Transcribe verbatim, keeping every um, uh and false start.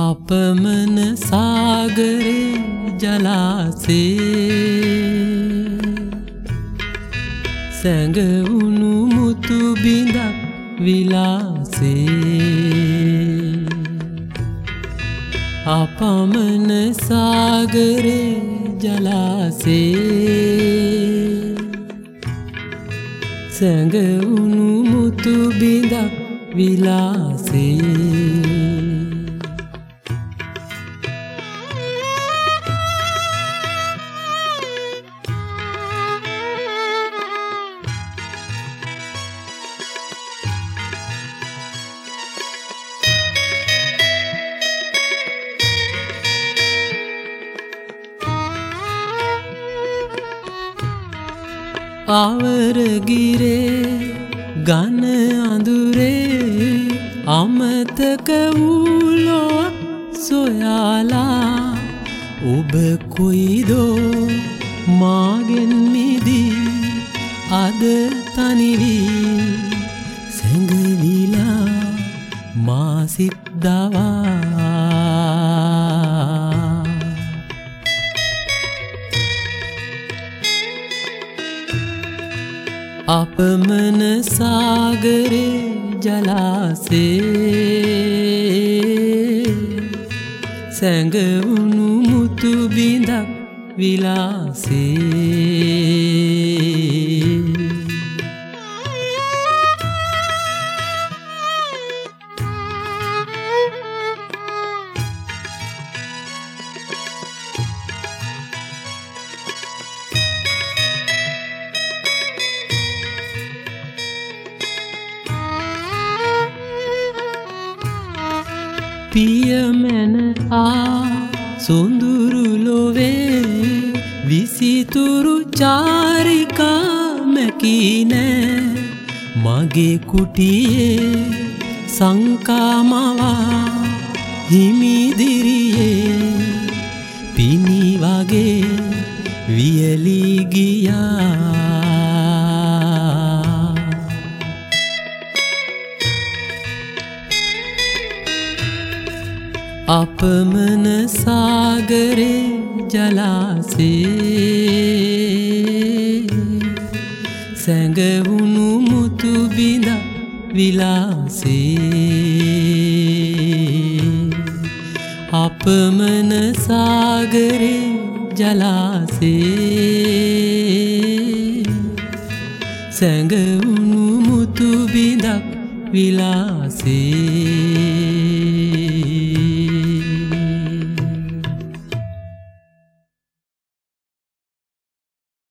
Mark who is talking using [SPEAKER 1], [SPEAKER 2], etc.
[SPEAKER 1] අපමණ සාගරේ ජලාසේ සැඟවුණු මුතු බිඳක් විලාසේ අපමණ සාගරේ ජලාසේ සැඟවුණු මුතු බිඳක් විලාසේ ආවරගිරේ ගන අඳුරේ අමතක වූලෝ සොයාලා ඔබ කොයිදෝ මාගෙන් මිදී අද තනිවී සැඟවිලා මා සිත් දවා අපමණ සාගරේ ජලාසේ සැඟවුණු මුතු බිඳක් විලාසේ පියමැන ආ සොඳුරු ලොවේ විසිතුරු චාරිකා මැකිනෑ මගේ කුටියේ සංකාමවා හිමිදිරියේ පිණි වගේ වියලී ගියා අපමණ සාගරේ ජලාසේ සැඟවුණු මුතු බිඳක් විලාසේ අපමණ සාගරේ ජලාසේ සැඟවුණු මුතු බිඳක් විලාසේ